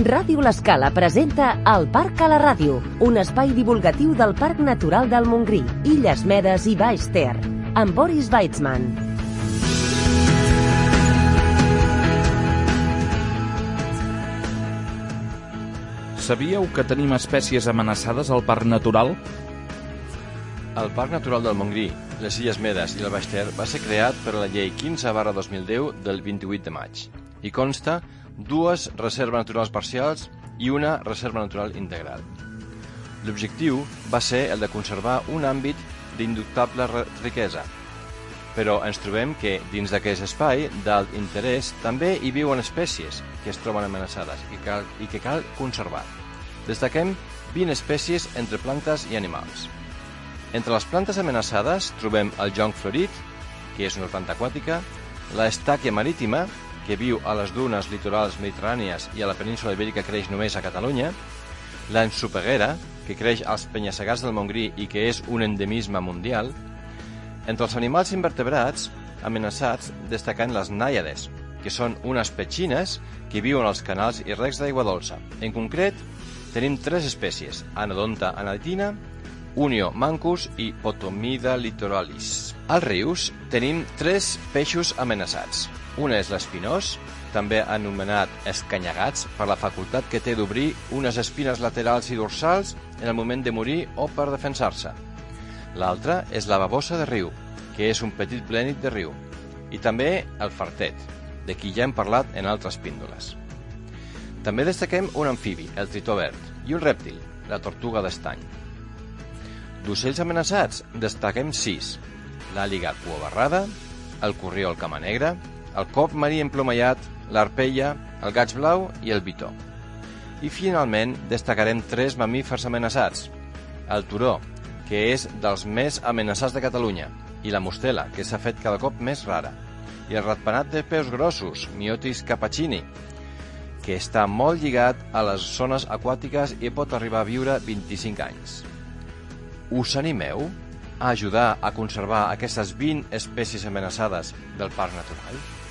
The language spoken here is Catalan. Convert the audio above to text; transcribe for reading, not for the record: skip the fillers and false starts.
Ràdio L'Escala presenta El Parc a la Ràdio, un espai divulgatiu del Parc Natural del Montgrí, Illes Medes i Baix Ter, amb Boris Weitzman. Sabíeu que tenim espècies amenaçades al Parc Natural? El Parc Natural del Montgrí, les Illes Medes i el Baix Ter va ser creat per la Llei 15/2010 del 28 de maig i consta dues reserves naturals parcials i una reserva natural integral. L'objectiu va ser el de conservar un àmbit d'indubtable riquesa, però ens trobem que dins d'aquest espai d'alt interès també hi viuen espècies que es troben amenaçades i que cal conservar. Destaquem 20 espècies entre plantes i animals. Entre les plantes amenaçades trobem el jonc florit, que és una planta aquàtica, l'estàquia marítima, que viu a les dunes litorals mediterrànies i a la península ibèrica creix només a Catalunya, l'ensopeguera, que creix als penya-segats del Montgrí i que és un endemisme mundial. Entre els animals invertebrats amenaçats destaquen les nàiades, que són unes petxines que viuen als canals i recs d'aigua dolça. En concret, tenim 3 espècies: Anodonta anatina, Unio mancus i Potomida litoralis. Als rius tenim 3 peixos amenaçats. Una és l'espinós, també anomenat escanyagats per la facultat que té d'obrir unes espines laterals i dorsals en el moment de morir o per defensar-se. L'altra és la babosa de riu, que és un petit plènid de riu. I també el fartet, de qui ja hem parlat en altres píndoles. També destaquem un amfibi, el tritó verd, i un rèptil, la tortuga d'estany. D'ocells amenaçats destaquem 6: l'àliga cuabarrada, el corriol camanegra, el cop marí emplomallat, l'arpella, el gaig blau i el bitó. I finalment destacarem 3 mamífers amenaçats: el turó, que és dels més amenaçats de Catalunya, i la mostela, que s'ha fet cada cop més rara, i el ratpenat de peus grossos, Myotis capuccini, que està molt lligat a les zones aquàtiques i pot arribar a viure 25 anys. Us animeu a ajudar a conservar aquestes 20 espècies amenaçades del Parc Natural?